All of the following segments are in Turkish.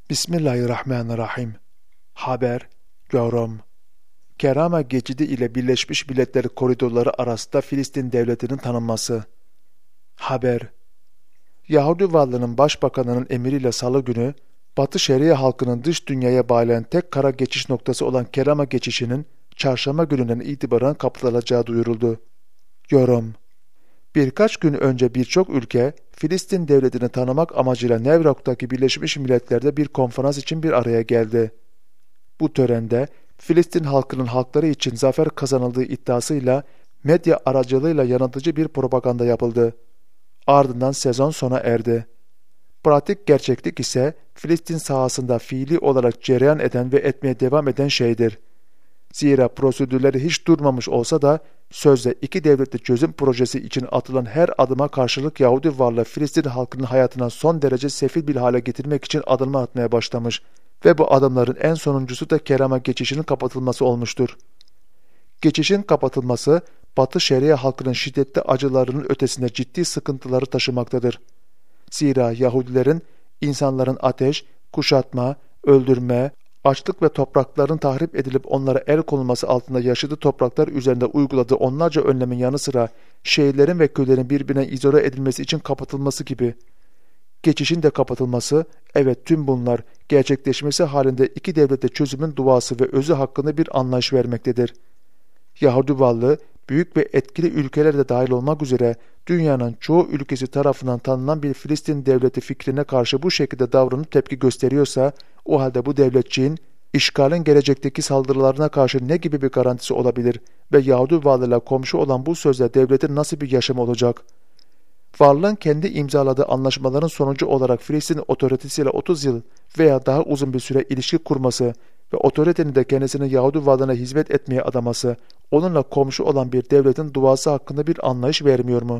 Bismillahirrahmanirrahim. Haber, yorum. Kerama geçidi ile Birleşmiş Milletler koridorları arasında Filistin devletinin tanınması. Haber. Yahudi varlığının başbakanının emriyle salı günü, Batı Şeria halkının dış dünyaya bağlayan tek kara geçiş noktası olan Kerama geçişinin çarşamba gününden itibaren kapatılacağı duyuruldu. Yorum. Birkaç gün önce birçok ülke, Filistin devletini tanımak amacıyla New York'taki Birleşmiş Milletler'de bir konferans için bir araya geldi. Bu törende, Filistin halkının hakları için zafer kazanıldığı iddiasıyla medya aracılığıyla yanıltıcı bir propaganda yapıldı. Ardından sezon sona erdi. Pratik gerçeklik ise Filistin sahasında fiili olarak cereyan eden ve etmeye devam eden şeydir. Zira prosedürleri hiç durmamış olsa da sözde iki devletli çözüm projesi için atılan her adıma karşılık Yahudi varlığı Filistin halkının hayatına son derece sefil bir hale getirmek için adımlar atmaya başlamış ve bu adımların en sonuncusu da Kerama geçişinin kapatılması olmuştur. Geçişin kapatılması, Batı Şeria halkının şiddetli acılarının ötesinde ciddi sıkıntıları taşımaktadır. Zira Yahudilerin insanların ateş, kuşatma, öldürme, açlık ve toprakların tahrip edilip onlara el konulması altında yaşadığı topraklar üzerinde uyguladığı onlarca önlemin yanı sıra şehirlerin ve köylerin birbirine izole edilmesi için kapatılması gibi. Geçişin de kapatılması, evet tüm bunlar gerçekleşmesi halinde iki devlete çözümün duası ve özü hakkında bir anlayış vermektedir. Yahudi varlığı, büyük ve etkili ülkeler de dahil olmak üzere dünyanın çoğu ülkesi tarafından tanınan bir Filistin devleti fikrine karşı bu şekilde davranıp tepki gösteriyorsa, o halde bu devletçiğin işgalin gelecekteki saldırılarına karşı ne gibi bir garantisi olabilir ve Yahudi varlığıyla komşu olan bu sözle devletin nasıl bir yaşamı olacak? Varlığın kendi imzaladığı anlaşmaların sonucu olarak Filistin otoritesiyle 30 yıl veya daha uzun bir süre ilişki kurması ve otoritenin de kendisini Yahudi varlığına hizmet etmeye adaması, onunla komşu olan bir devletin duası hakkında bir anlayış vermiyor mu?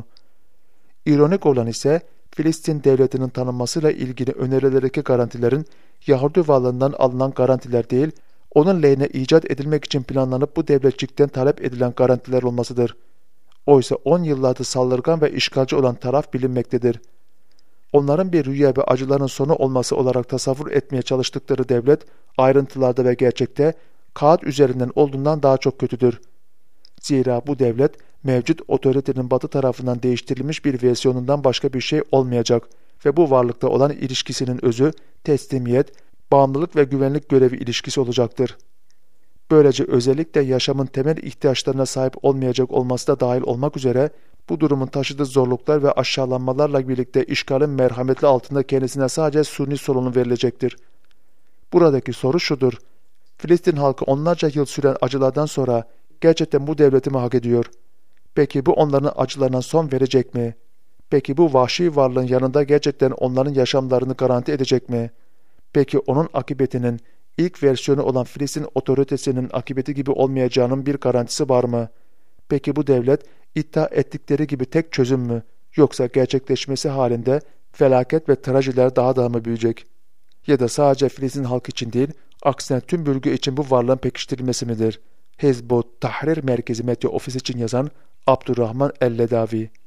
İronik olan ise Filistin devletinin tanınmasıyla ilgili önerilerdeki garantilerin Yahudi varlığından alınan garantiler değil, onun lehine icat edilmek için planlanıp bu devletçikten talep edilen garantiler olmasıdır. Oysa 10 yıllardır saldırgan ve işgalci olan taraf bilinmektedir. Onların bir rüya ve acıların sonu olması olarak tasavvur etmeye çalıştıkları devlet, ayrıntılarda ve gerçekte kağıt üzerinden olduğundan daha çok kötüdür. Zira bu devlet, mevcut otoritenin Batı tarafından değiştirilmiş bir versiyonundan başka bir şey olmayacak ve bu varlıkta olan ilişkisinin özü, teslimiyet, bağımlılık ve güvenlik görevi ilişkisi olacaktır. Böylece özellikle yaşamın temel ihtiyaçlarına sahip olmayacak olması da dahil olmak üzere bu durumun taşıdığı zorluklar ve aşağılanmalarla birlikte işgalin merhametli altında kendisine sadece suni solunum verilecektir. Buradaki soru şudur: Filistin halkı onlarca yıl süren acılardan sonra gerçekten bu devleti mi hak ediyor? Peki bu onların acılarına son verecek mi? Peki bu vahşi varlığın yanında gerçekten onların yaşamlarını garanti edecek mi? Peki onun akıbetinin ilk versiyonu olan Filistin otoritesinin akıbeti gibi olmayacağının bir garantisi var mı? Peki bu devlet iddia ettikleri gibi tek çözüm mü? Yoksa gerçekleşmesi halinde felaket ve trajediler daha da mı büyüyecek? Ya da sadece Filistin halkı için değil, aksine tüm bölge için bu varlığın pekiştirilmesi midir? Hizb ut Tahrir Merkezi Medya Ofisi için yazan Abdurrahman El-Ledavi.